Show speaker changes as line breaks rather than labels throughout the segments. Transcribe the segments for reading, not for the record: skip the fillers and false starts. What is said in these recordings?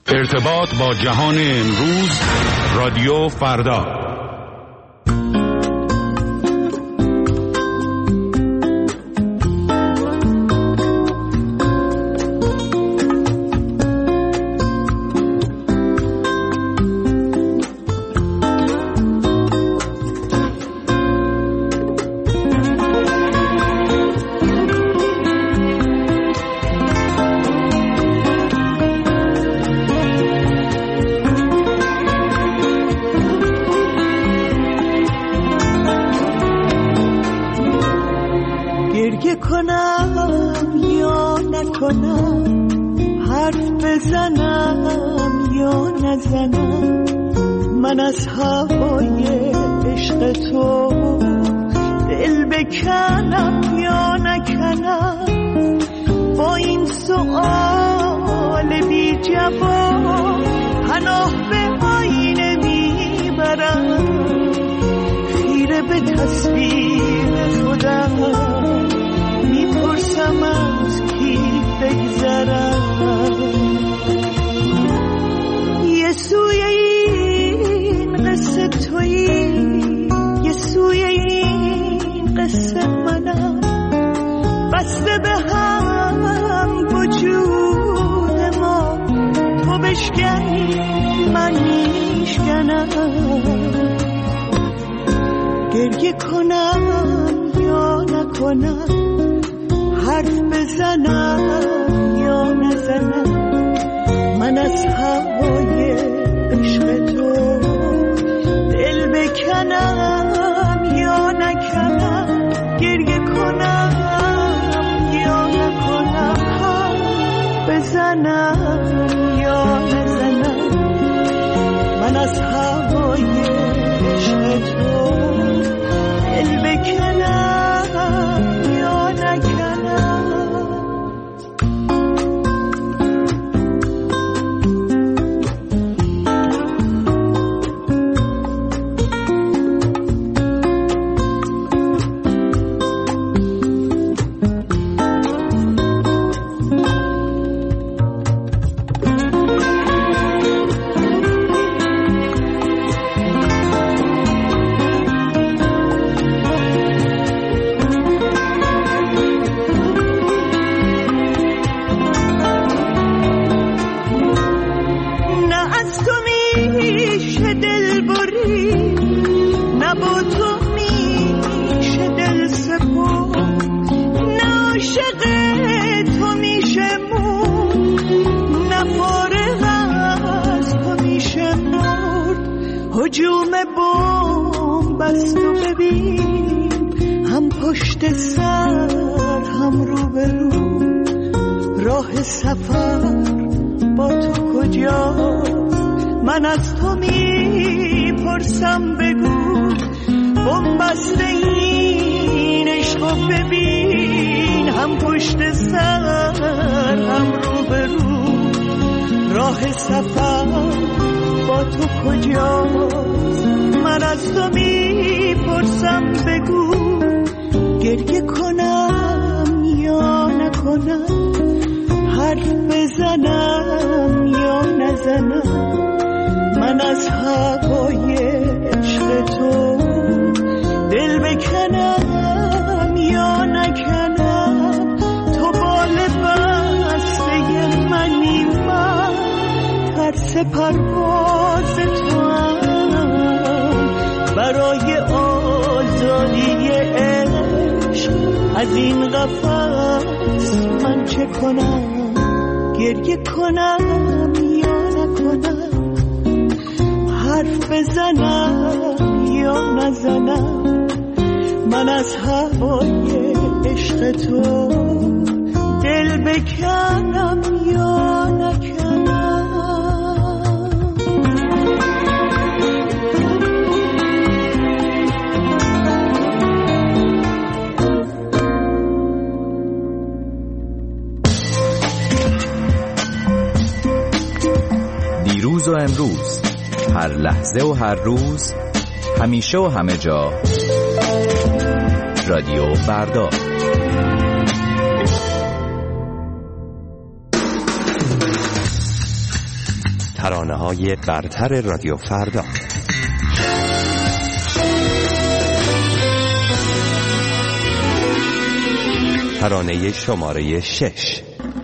ارتباط با جهان امروز، رادیو فردا.
من از هوای عشق تو دل بکنم یا نکنم، با این سؤال بی جواب پناه به آینه میبرم، خیره به تصویر خودم میپرسم از کی بگذرم. یه سوی این قصه تویی، یه سوی این قصه منم، بسته به هم وجود ما، تو بشکنی من میشکنم، گریه کنم یا نکنم، حرف بزنم یا نزنم، من از هوای عشق تو دل بکنم یا نکنم، گریه کنم یا نکنم، حرف بزنم یا نزنم، من از هوای عشق تو دل بکنم یا نکنم. هجوم بوم بست و ببین، هم پشت سر هم رو به رو، راه سفر با تو کجاست؟ من از تو میپرسم بگو، بوم بست این عشق و ببین، هم پشت سر هم رو به رو، راه سفر با تو کجاست؟ من از تو میپرسم بگو، گریه کنم یا نکنم، حرف بزنم یا نزنم، من از هوای عشق تو دل بکنم یا نکنم، تو بال بسته منی، من ترس پرواز تو هم، برای آزادی عشق از این قفس من چه کنم؟ گریه کنم یا نکنم، حرف بزنم یا نزنم، من از هوای عشق تو دل بکنم یا نکنم.
دیروز و امروز، هر لحظه و هر روز، همیشه و همه جا، رادیو فردا. ترانه‌های برتر رادیو فردا. ترانه شماره 6.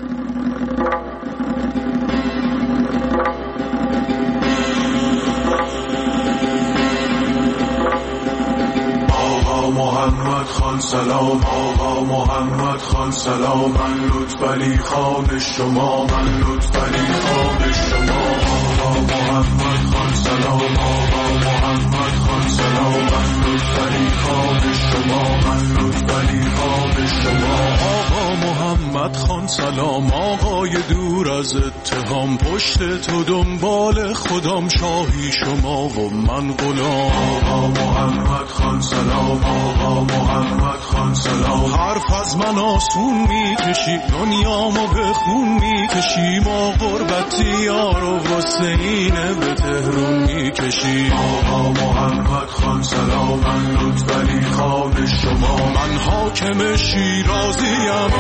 محمد خان سلام، آقا محمد خان سلام، من لطفعلی خان شما، من لطفعلی خان شما. آقا محمد خان سلام، آقا محمد خان سلام، من لطفعلی خان شما، من لطفعلی خان شما. آقا محمد خان سلام، آقای دور از اتهام، پشت تو دنبال خودم، شاهی شما و من غلام. آقا محمد خان سلام، آقا محمد خان سلام، حرف از من آسون میکشی، دنیامو به خون میکشی، ما غربتی یارو واسه اینه به تهرون میکشی. آقا محمد خان سلام، من لطفعلی خان شما، من حاکم شیرازیم،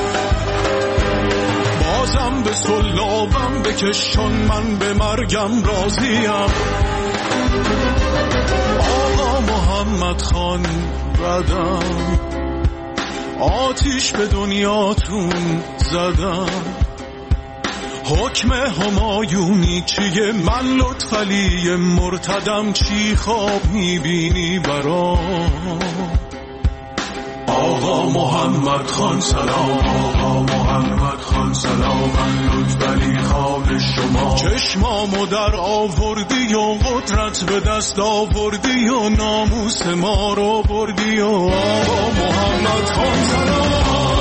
بازم به سلابم بکش، چون من به مرگم راضیم. آقا محمد خان بدم، آتیش به دنیاتون زدم، حکم همایونی چیه، من لطفعلی مرتدم، چی خواب میبینی برام؟ آقا محمد خان سلام، آقا محمد خان سلام، من لطفعلی خان شما، چشمامو در آوردی و قدرت به دست آوردی و ناموس ما رو بردی و آقا محمد خان سلام،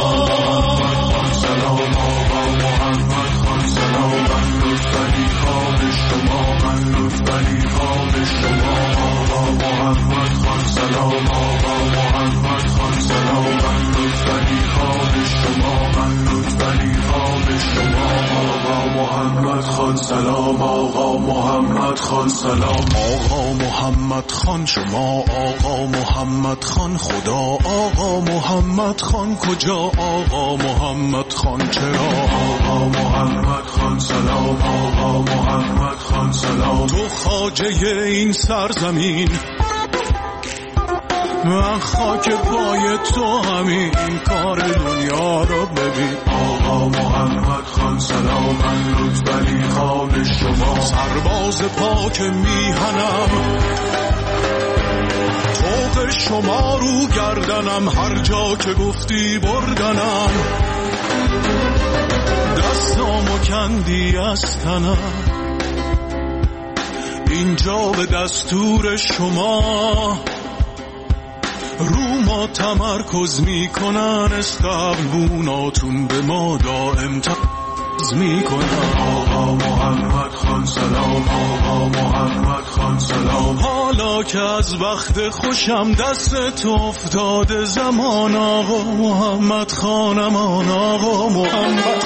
آقا محمد خان سلام، من لطفعلی خان شما، من لطفعلی خان شما. آقا محمد خان سلام، آقا محمد خان سلام، من لطفعلی خان شما، من لطفعلی خان شما. آقا محمد خان سلام، آقا محمد خان سلام، آقا محمد خان شما، آقا محمد خان خدا، آقا محمد خان کجا، آقا محمد خان چرا؟ آقا محمد خان سلام، آقا محمد خان سلام، تو خواجه این سرزمین، من خاک پای تو همین کار دنیا رو ببین. آقا محمد خان سلام، من لطفعلی خان شما، سرباز پاک میهنم، طوق شما رو گردنم، هر جا که گفتی بردنم، دستامو کندی از تنم، اینجا به دستور شما رو ما تمرکز میکنن، استقبوناتون به ما دائم تمرکز میکنن. آقا محمد خان سلام، آقا محمد خان سلام، حالا که از وقت خوشم دست تو افتاده زمان، آقا محمد خانمان، آقا محمد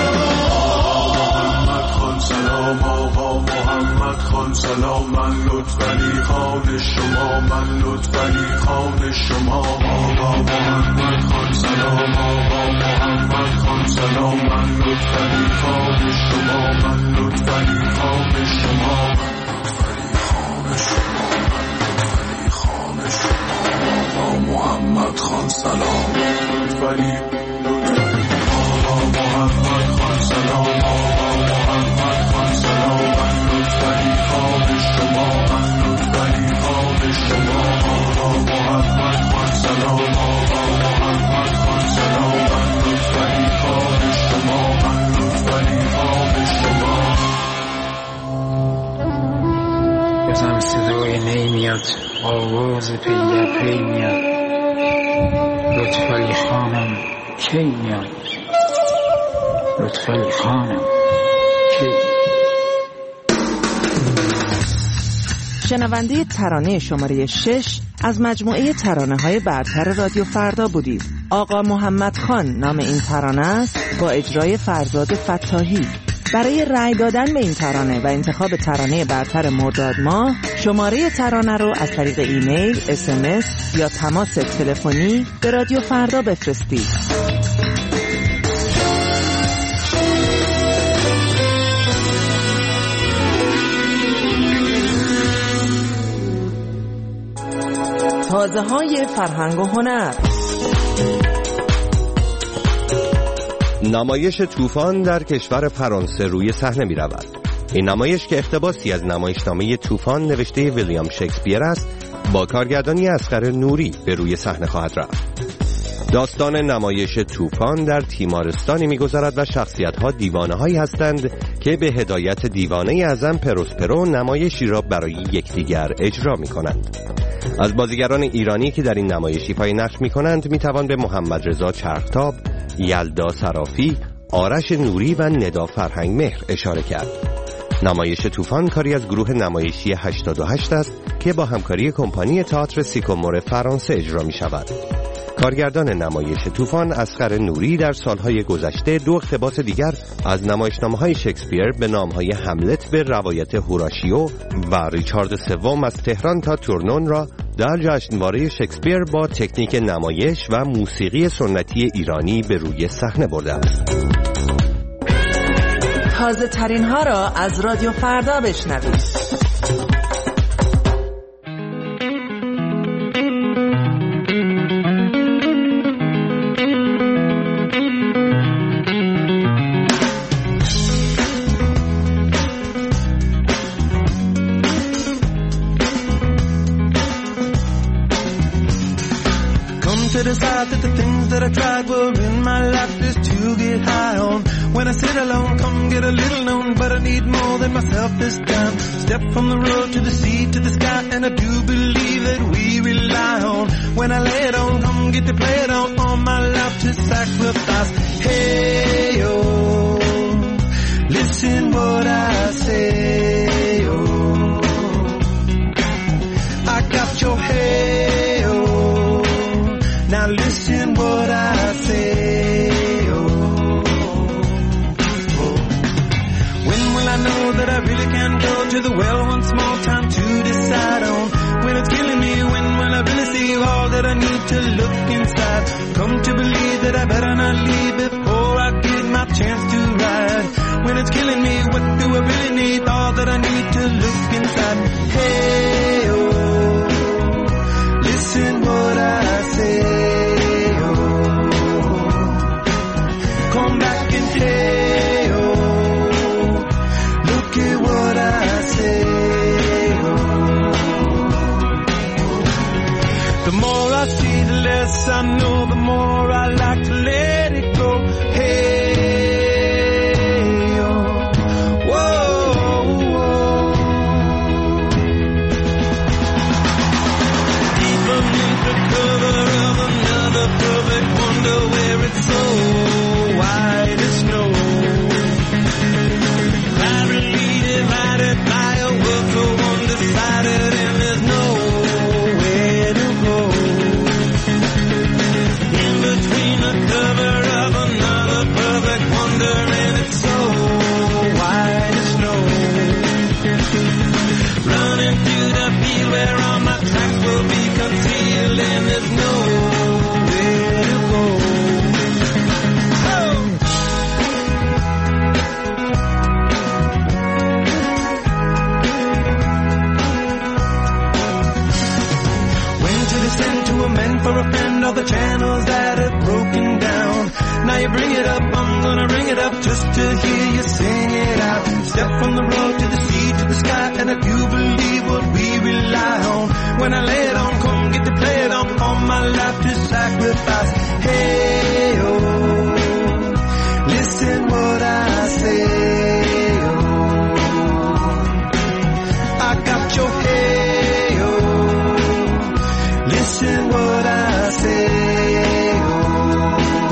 خان سلام، آقا محمد خان سلام، من لطفعلی خان شما، من لطفعلی خان شما. آقا محمد خان سلام، آقا محمد خان سلام، من لطفعلی خان شما، من لطفعلی خان شما، لطفعلی خان شما، لطفعلی خان شما. آقا محمد خان سلام، لطفعلی آقا محمد خان سلام، آقا محمد خان سلام، من لطفعلی خان شما، من لطفعلی خان شما. آقا محمد خان سلام، آقا محمد خان سلام، من لطفعلی خان شما، من لطفعلی خان شما.
بزن صدای نمیاد، آواز پی در پی میاد، لطفعلی خانم کی میاد، لطفعلی خانم کی.
شنونده ترانه شماره 6 از مجموعه ترانه‌های برتر رادیو فردا بودید. آقا محمد خان نام این ترانه است با اجرای فرزاد فتاحی. برای رأی دادن به این ترانه و انتخاب ترانه برتر مرداد ماه، شماره ترانه رو از طریق ایمیل، SMS یا تماس تلفنی به رادیو فردا بفرستید. آوازه‌های فرهنگ و هنر.
نمایش طوفان در کشور فرانسه روی صحنه می رود. این نمایش که اقتباسی از نمایشنامه طوفان نوشته ویلیام شکسپیر است، با کارگردانی اصغر نوری به روی صحنه خواهد رفت. داستان نمایش طوفان در تیمارستانی می‌گذرد و شخصیت‌ها دیوانه‌هایی هستند که به هدایت دیوانه اعظم پروسپرو نمایشی را برای یکدیگر اجرا می‌کنند. از بازیگران ایرانی که در این نمایش ایفای نقش می‌کنند می‌توان به محمد رضا چرختاب، یلدا صرافی، آرش نوری و ندا فرهنگ مهر اشاره کرد. نمایش طوفان کاری از گروه نمایشی 88 است که با همکاری کمپانی تئاتر سیکومور فرانسه اجرا می‌شود. کارگردان نمایش طوفان اصغر نوری در سالهای گذشته 2 اقتباس دیگر از نمایشنامه‌های شکسپیر به نام‌های هملت به روایت هوراشیو و ریچارد سوم از تهران تا تورنون را در جشنواره شکسپیر با تکنیک نمایش و موسیقی سنتی ایرانی به روی صحنه برده است.
تازه ترین ها را از رادیو فردا بشنوید.
To decide that the things that I tried were in my life just to get high on. When I sit alone, come get a little known, but I need more than myself this time. Step from the road to the sea to the sky, and I do believe that we rely on. When I lay it on, come get to play it on, all my life to sacrifice. Hey, oh, listen what I say, oh, I got your hey, oh, now listen what I say, oh, oh. When will I know that I really can go to the well one small time to decide on? When it's killing me, when will I really see all that I need to look inside? Come to believe that I better not leave before I get my chance to ride. When it's killing me, what do I really need? All that I need to look inside. Hey, oh, listen what I say. Come back and hey, oh, look at what I say, oh. The more I see, the less I know, the more I like to let it go. Hey, oh, whoa, whoa. Deep beneath the cover of another perfect wonder where it's so white as snow, privately divided by a world so undecided, and there's nowhere to go. In between the cover of another perfect wonder, and it's so white as snow, running through the field where all my tracks will be concealed, and there's nowhere to go. For a friend of the channels that have broken down. Now you bring it up, I'm gonna bring it up just to hear you sing it out. Step from the road to the sea to the sky, and I do believe what we rely on. When I lay it on, come get to play it on, all my life to sacrifice. Hey, oh, listen what I say, oh, I got your hey, oh, listen what I say, oh.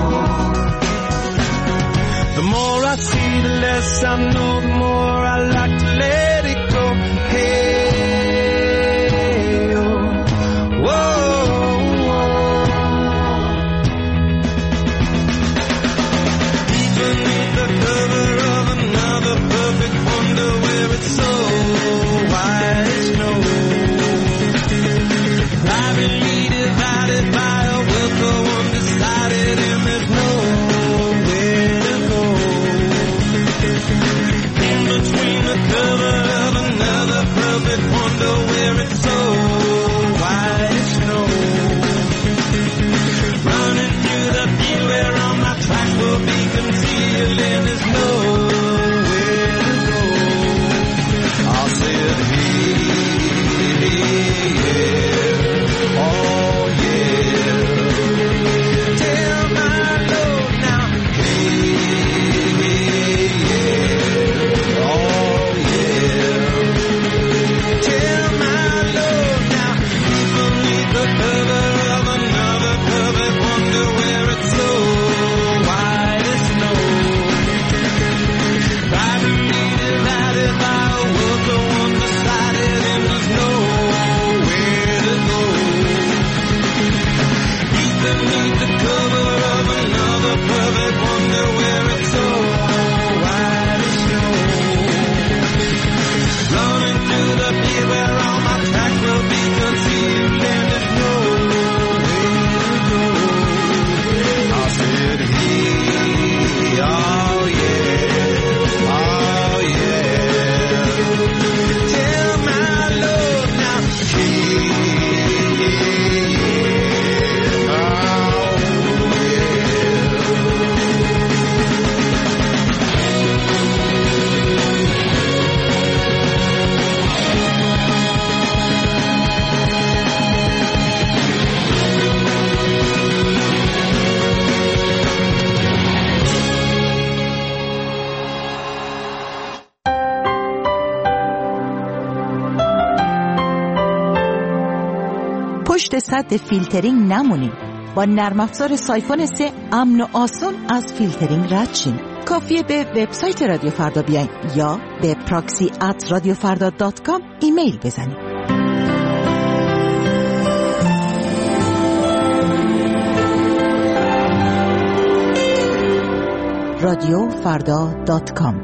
The more I see, the less I know, the more I like to let it go. Hey, oh, whoa, whoa. Deep beneath the cover of another perfect wonder where it's so white as snow, privately divided by a world so undecided, and there's nowhere to go. In between the cover of another perfect wonder where it's so white as snow.
پشت سد فیلترینگ نمونید. با نرم افزار سایفون 3 امن و آسان از فیلترینگ رد شین. کافیه به وبسایت رادیو فردا بیاین یا به proxy@radiofarda.com ایمیل بزنید. radiofarda.com.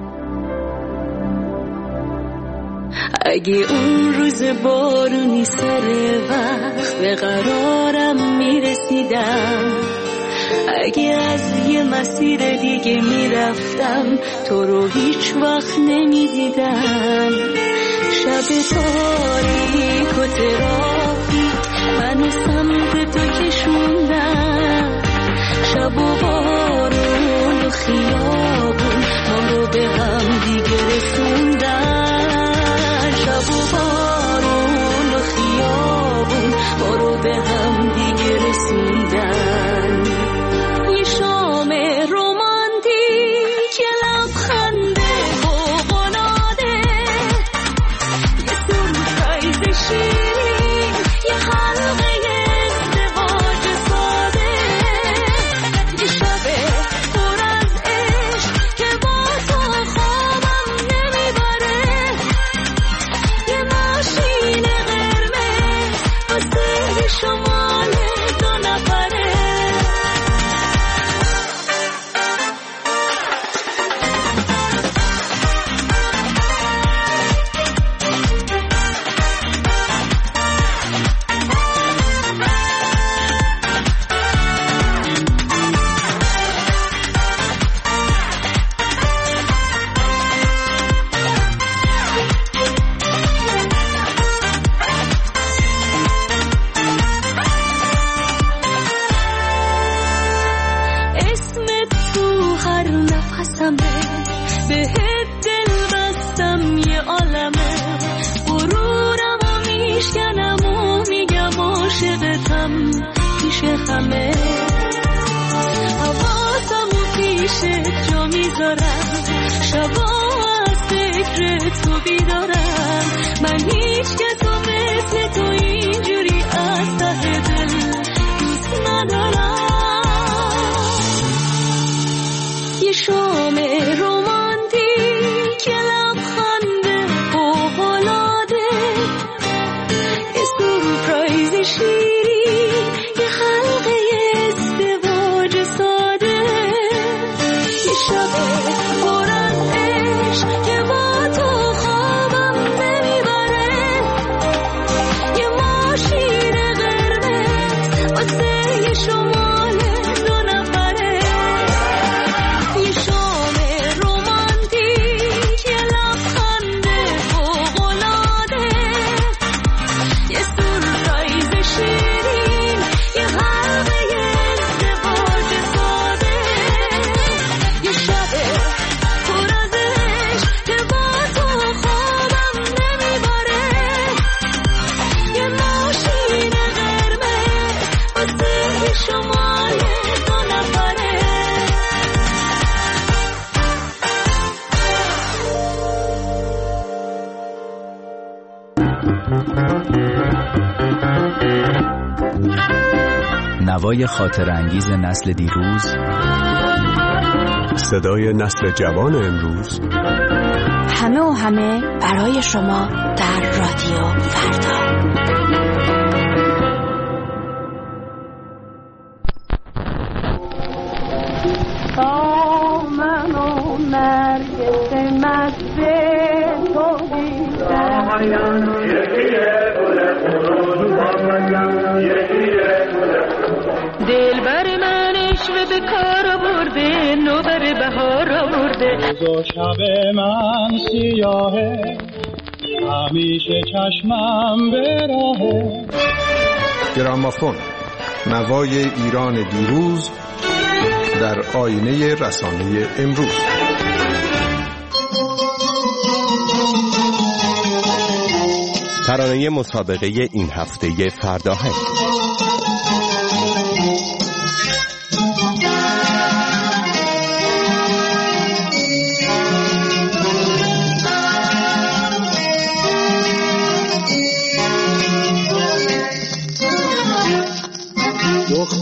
اگه اون روز بارونی سر وقت به قرارم میرسیدم، اگه از یه مسیر دیگه میرفتم تو رو هیچ وقت نمیدیدم، شب تاریک و ترافیک منو سمت تو کشوندم، شب و بارون و خیابون ما رو به هم دیگه رسوندن، شب و بارون و خیابون ما رو به هم دیگه رسوندن. یه شام رومانتیک، یه لبخنده فوق‌العاده، یه سورپرایز شیرین، یه حلقه ازدواج ساده، یه شب پر از عشق که با تو خوابم نمیبره، یه ماشین قرمز واسه شمال دو نفره. اسمت تو هر نفسمه، بهت دل بستم یه عالمه، غرورم و میشکنم و میگم عاشقتم پیش همه، حواسم و پیشت جا میذارم، شبا از فکر تو بیدارم، من هیچ کسو مثل تو اینجوری از ته دل دوست ندارم. یه شام رومانتیک، یه لبخنده فوق‌العاده، یه سورپرایز شیرین، یه حلقه ازدواج ساده، یه شب پر از عشق که با تو خوابم نمیبره، یه ماشین قرمز واسه یه شمال دو نفره. یه شام رومانتیک، یه لبخنده فوق‌العاده، یه سورپرایز شیرین، یه حلقه ازدواج ساده، یه شب پر از عشق که با تو خوابم نمیبره، یه ماشین قرمز واسه یه شمال دو نفره.
نوای خاطر انگیز نسل دیروز،
صدای نسل جوان امروز،
همه و همه برای شما در رادیو فردا.
من و نرگس مست تو دلبر من عشق به کار برده، نوبر بهار آورده،
روز شب من سیاهه، همیشه چشمم به راهه.
گرامافون، نوای ایران دیروز در آینه رسانه امروز.
ترانه مسابقه این هفته فرداهنگ.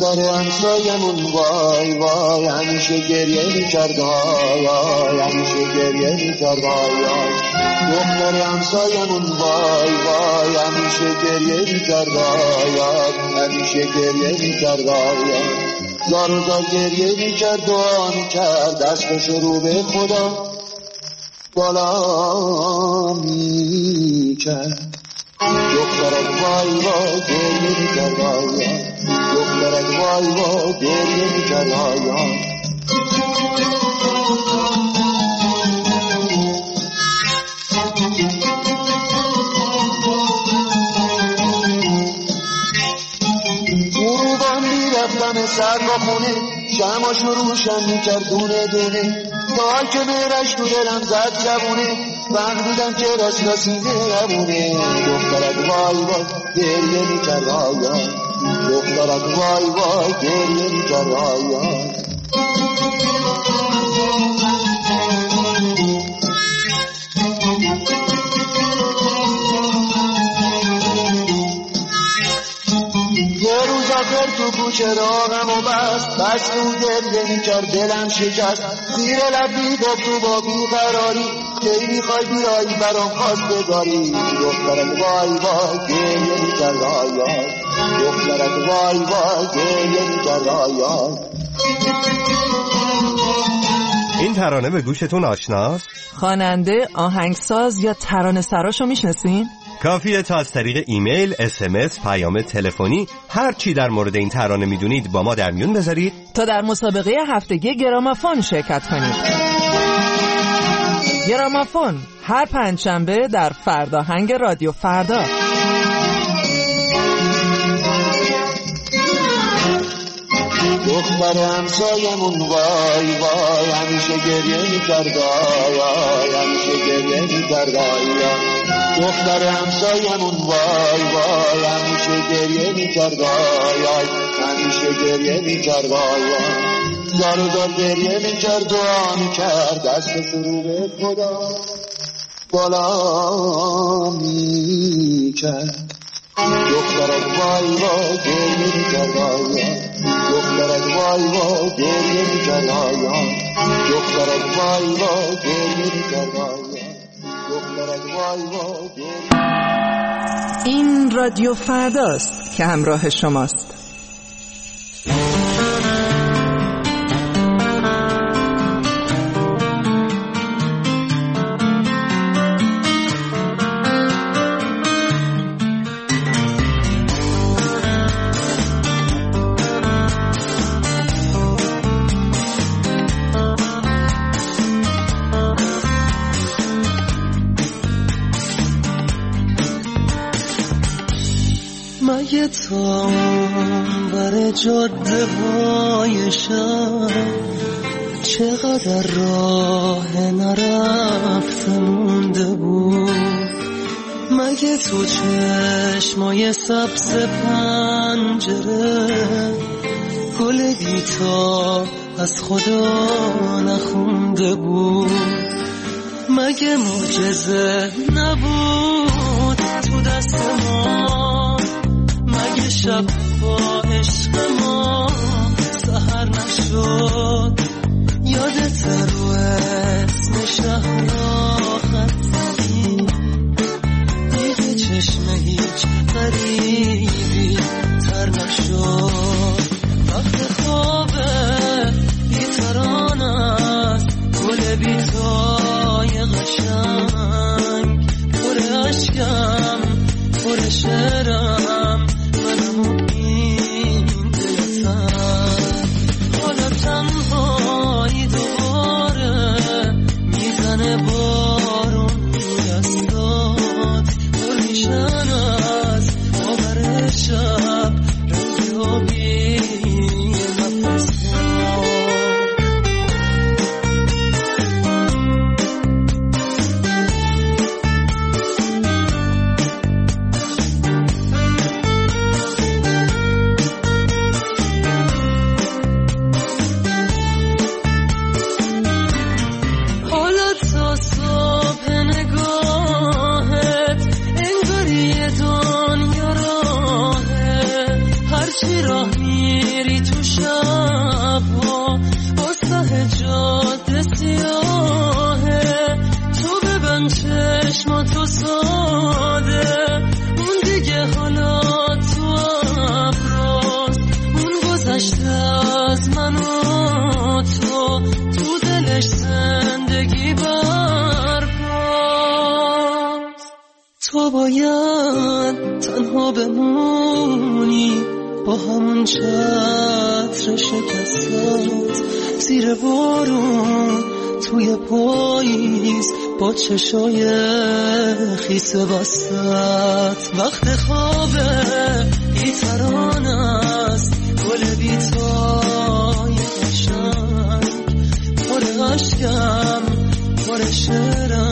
دختر همسایمون وای وای همیشه گریه میکرد وای همیشه گریه میکرد وای دختر همسایمون وای وای همیشه گریه میکرد وای همیشه گریه میکرد وای زار و زار گریه میکرد دعا میکرد دستش رو به خدا بالا میکرد دخترک وای وای گریه میکرد وای دخترک وای وای گریه میکرد وای غروبان میرفتم سر با خونه شماشو روشن میکرد دونه دونه تا که میرش تو دلم زد جوونه فهمیدم که راست سینه همونه دخترک وای وای گریه میکرد آیا دخترک وای وای گریه میکرد آیا یه روز آخر تو کوچه راغم و بس تو گریه میکرد دلم شکست زیر لب میگفت تو با بیقراری که میخوای بیایی برام خواستگاری دخترک وای وای گریه میکرد آیا دخترک وای وای گریه میکرد آیا
این ترانه به گوشتون آشناست؟
خواننده، آهنگساز یا ترانه سراشو میشناسین؟
کافیه تا از طریق ایمیل، SMS، پیام تلفنی هر چی در مورد این ترانه میدونید با ما در میون بذارید
تا در مسابقه هفتگی گرامافون شرکت کنید. گرامافون هر پنجشنبه در فرداهنگ رادیو فردا.
دختر همسایمون وای وای همیشه گریه میکرد وای همیشه گریه میکرد دختر همسایمون وای وای همیشه گریه میکرد وای همیشه گریه میکرد زار و زار گریه میکرد دعا میکرد دستش رو به خدا بالا میکرد دخترک وای وای گریه میکرد دخترک وای وای گریه میکرد دخترک وای وای گریه میکرد دخترک وای وای گریه.
این رادیو فرداست که همراه شماست.
مگه تا بر جاده های شهر چقدر راه نرفته مونده بود مگه تو چشمای سبز پنجره گل بیتا از خدا نخونده بود مگه معجزه نبود تو دست ما مگه شب با عشق ما سحر نشد یادت رو اسم شهر خط زدی دیگه چشم هیچ غریبی تر نشد وقت خوابه بیتران است گل بیتای قشنگ پر عشقم پر شعرم منم این دلتن حالا تنهایی دوباره میزنه بارون چشماتو ساده، اون دیگه حالا تو ابراز، اون گذشته از من و تو دلش زندگی برپاس. تو باید تنها بمونی با همون چتر شکستت، زیر بارون توی پاییز با چشای خیس بستت. وقت خوابه بی ترانه است، گل بی‌تای قشنگ، پر عشقم پر شعرم